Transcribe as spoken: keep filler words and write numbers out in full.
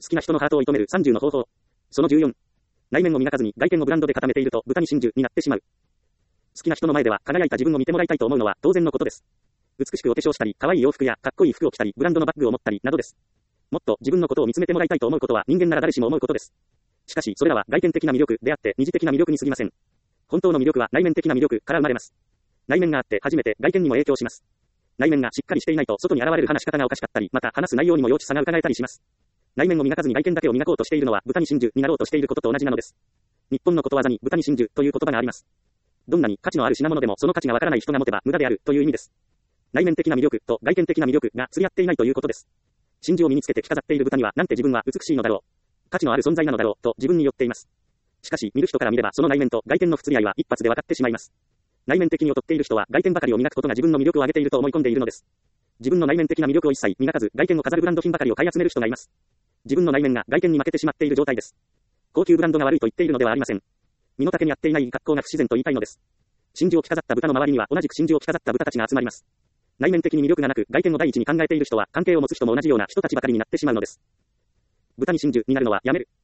好きな人のハートを射止めるさんじゅうの方法。そのじゅうよん。内面を磨かずに外見をブランドで固めていると豚に真珠になってしまう。好きな人の前では輝いた自分を見てもらいたいと思うのは当然のことです。美しくお化粧したり、可愛い洋服やかっこいい服を着たり、ブランドのバッグを持ったりなどです。もっと自分のことを見つめてもらいたいと思うことは人間なら誰しも思うことです。しかしそれらは外見的な魅力であって二次的な魅力に過ぎません。本当の魅力は内面的な魅力から生まれます。内面があって初めて外見にも影響します。内面がしっかりしていないと外に現れる話し方がおかしかったり、また話す内容にも幼稚さが伺えたりします。内面を磨かずに外見だけを磨こうとしているのは豚に真珠になろうとしていることと同じなのです。日本のことわざに豚に真珠という言葉があります。どんなに価値のある品物でもその価値がわからない人が持てば無駄であるという意味です。内面的な魅力と外見的な魅力が釣り合っていないということです。真珠を身につけて着飾っている豚にはなんて自分は美しいのだろう。価値のある存在なのだろうと自分に寄っています。しかし見る人から見ればその内面と外見の不釣り合いは一発で分かってしまいます。内面的に劣っている人は外見ばかりを磨くことが自分の魅力を上げていると思い込んでいるのです。自分の内面的な魅力を一切磨かず外見を飾るブランド品ばかりを買い集める人がいます。自分の内面が外見に負けてしまっている状態です。高級ブランドが悪いと言っているのではありません。身の丈に合っていない格好が不自然と言いたいのです。真珠を着飾った豚の周りには同じく真珠を着飾った豚たちが集まります。内面的に魅力がなく外見を第一に考えている人は関係を持つ人も同じような人たちばかりになってしまうのです。豚に真珠になるのはやめる。